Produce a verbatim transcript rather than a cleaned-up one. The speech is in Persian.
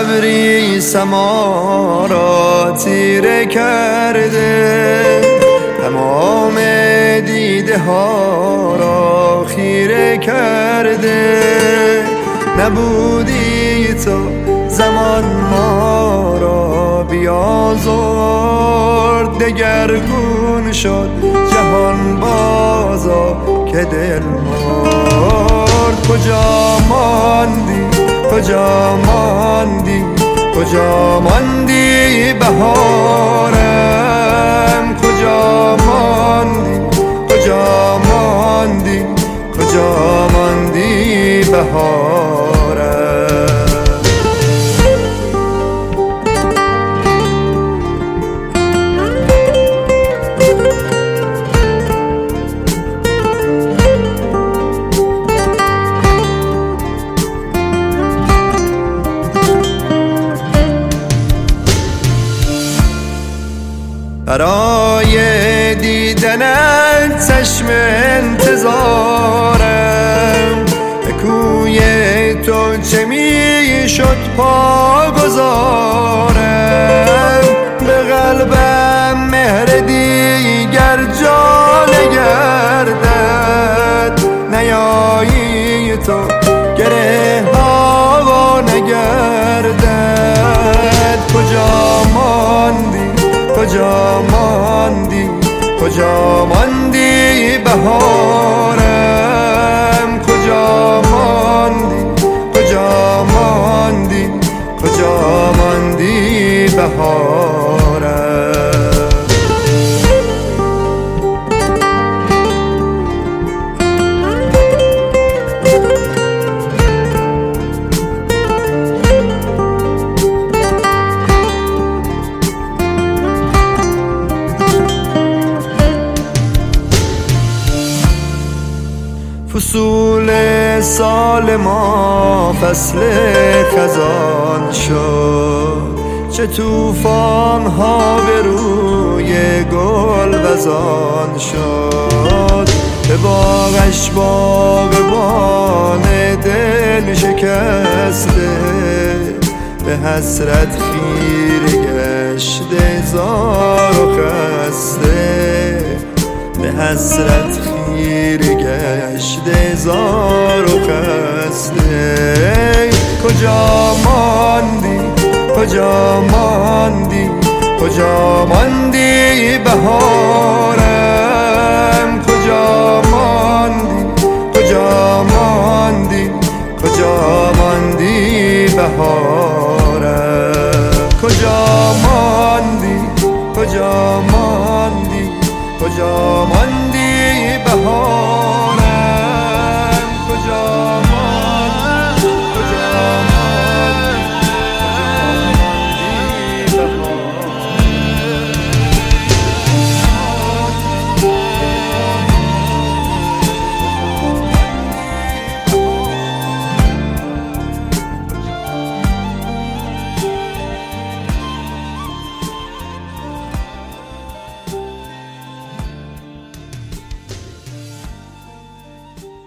تبریز ما را تیره کرده، تمام دیده ها را خیره کرده. نبودی تو زمان ما را بیازرد، دگرگون شد جهان بازا که دل مرد. کجا ماندی کجا ماندی کجا ماندی بهارم، کجا ماندی کجا ماندی کجا ماندی بهارم. برای دیدنت چشم انتظارم، به کوی تو چه می شد پا گذارم. به قلبم مهر دیگر جا نگردد، نیایی تو گره ها نگردد. کجا ماندی کجا ماندی کجا ماندی بهارم، کجا ماندی کجا ماندی کجا ماندی بهارم. فصول سال ما فصل خزان شد، چه طوفان ها به روی گل وزان شد. به باغش باغبان دل شکسته، به حسرت خیره گشته زار و خسته، به حسرت خیره گشته زار و خسته. کجا ماندی کجا ماندی کجا ماندی بهارم، کجا ماندی کجا ماندی کجا ماندی بهارم. کجا ماندی کجا ماندی کجا ماندی بهارم، کجا ماندی کجا ماندی کجا ماندی